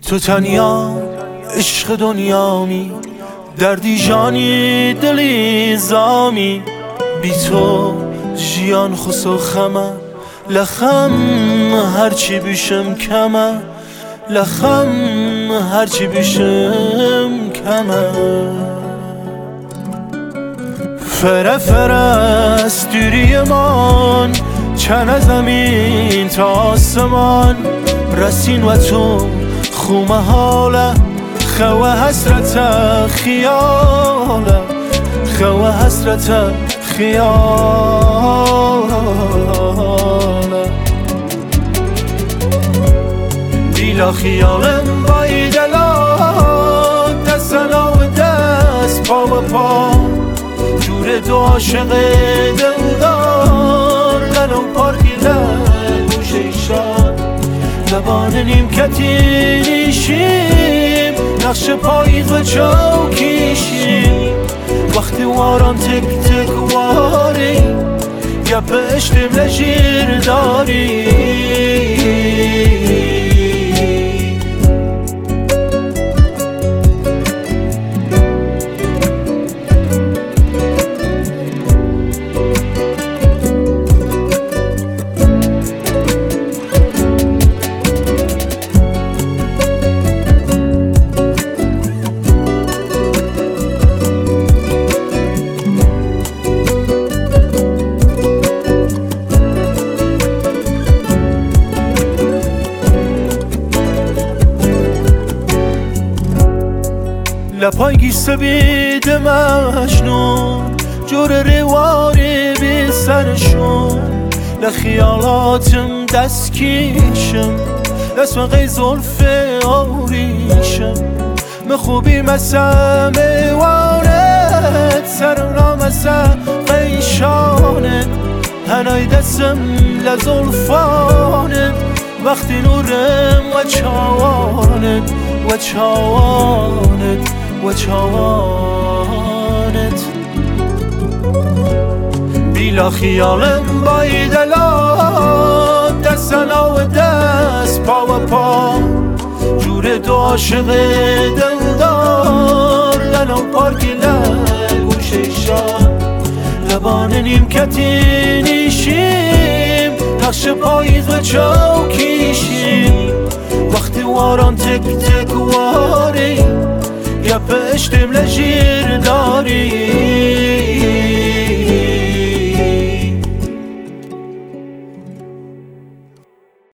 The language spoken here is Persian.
تو تنیا عشق دنیامی، دردی جانی دلی زامی. بی تو جیان خسو خمه، لخم هرچی بیشم کمه، لخم هرچی بیشم کمه. فره فره است دوریمان، چند زمین تا آسمان. رسین و تو خومه حاله، خواه حسرت خیاله، خواه حسرت خیاله. دیلا خیالم بای دلا، دستنا و دست پا و پا. جور دو عاشق دلدار، لنو پارکی لگوش ایشان. لبان نیمکتی نیشیم، نقش پاییز و چوکیشیم. وقتی واران تک تک واری، گپ اشتیم لجیر داری. لپای گیسته بید مجنون، جور رواری بی سرشون. لخیالاتم دست کیشم، اسم غی زلف آریشم. مخوبی مسا میوانت، سرنا مسا قیشانت. هنای دستم لزلفانت، وقتی نورم و چاوانت و چاوانت و چاوانت. بیلا خیالم بای دلا، دستنا و دست پا و پا. جور دو عاشق دلدار، لنو پارکی لگوش ایشان. لبان نیمکتی نیشیم، نقش پاییز و چوکیشیم. وقتی واران تک تک واری، گپ اشتیم لجیر داری.